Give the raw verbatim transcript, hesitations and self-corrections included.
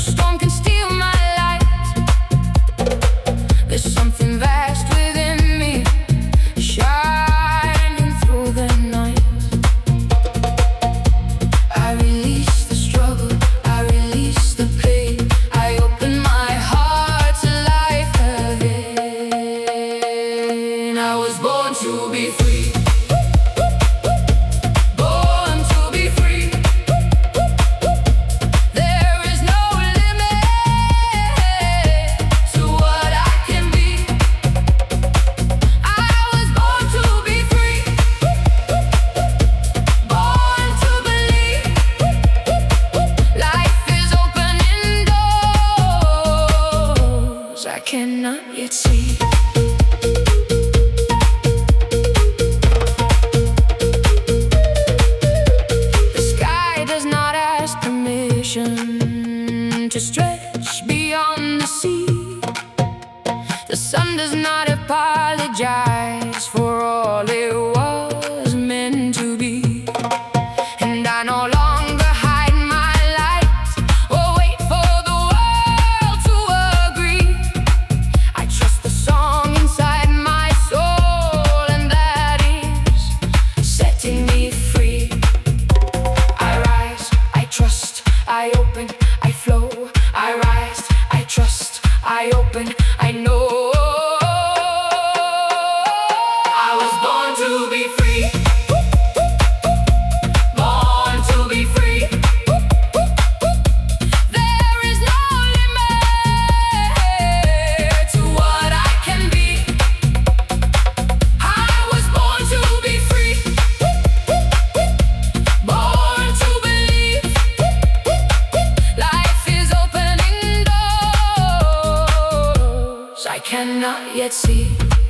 storm can steal my light. There's something vast within me, shining through the night. I release the struggle, I release the pain. I open my heart to life again. I was born to be free. I cannot yet see. The sky does not ask permission to stretch beyond the sea. The sun does not apologize for all it was meant to be. And I no longer I open, I flow, I rise, I trust, I open, I know. I was born to be free. Born to be free. There is no limit to what I can be. I was born to be free. Born to believe. I cannot yet see.